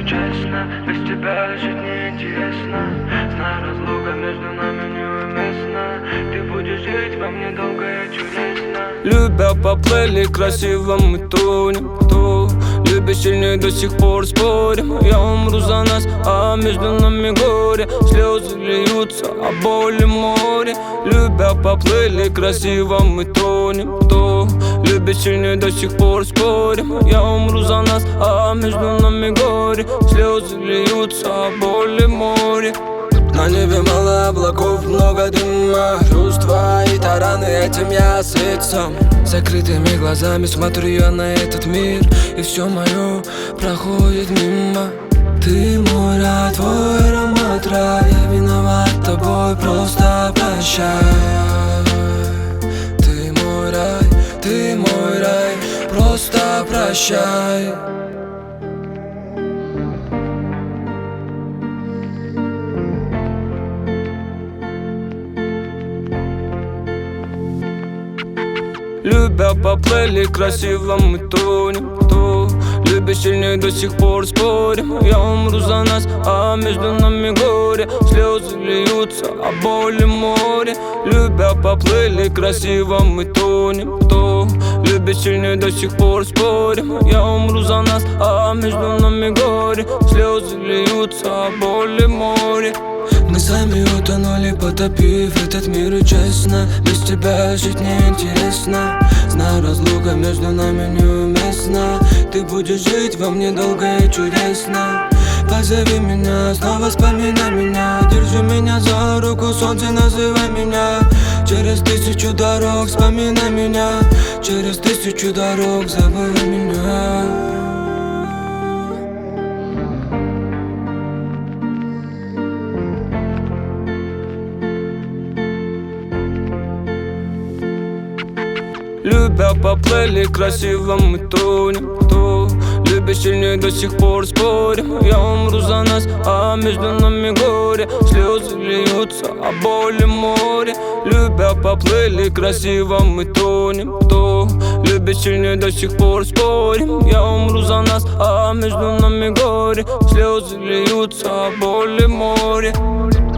честно, без тебя жить неинтересно. Знаю, разлука между нами неуместна. Ты будешь жить во мне долго и чудесно. Любя поплыли, красиво мы тонем, любя сильнее до сих пор спорим. Я умру за нас, а между нами горе. Слезы льются, а боли море. Любя поплыли, красиво мы тонем, любя сильнее до сих пор спорим. Я умру за нас, а между нами горе. Слезы льются, а боли море. На небе мало облаков, много дыма. Чувства и тараны, этим я сыт сам. Закрытыми глазами смотрю я на этот мир, и все мое проходит мимо. Ты мой рай, твой аромат рай. Я виноват тобой, просто прощай. Ты мой рай, просто прощай. Любя поплыли, красиво мы тонем, любя сильнее до сих пор спорим. Я умру за нас, а между нами горе. Слезы льются, а боли море. Любя поплыли, красиво мы тонем, любя сильнее до сих пор спорим. Я умру за нас, а между нами горе. Слезы льются, а боли море. Мы сами утонули, потопив этот мир, и честно, без тебя жить неинтересно. Знаю, разлука между нами неуместна. Ты будешь жить во мне долго и чудесно. Позови меня, снова вспоминай меня. Держи меня за руку, солнце, называй меня. Через 1000 дорог вспоминай меня. Через 1000 дорог забывай меня. Любя поплыли, красиво мы тонем, любя сильнее до сих пор спорим. Я умру за нас, а между нами горе. Слезы льются, а боли море. Любя поплыли, красиво мы тонем, любя сильнее до сих пор спорим. Я умру за нас, а между нами горе. Слезы льются, а боли море.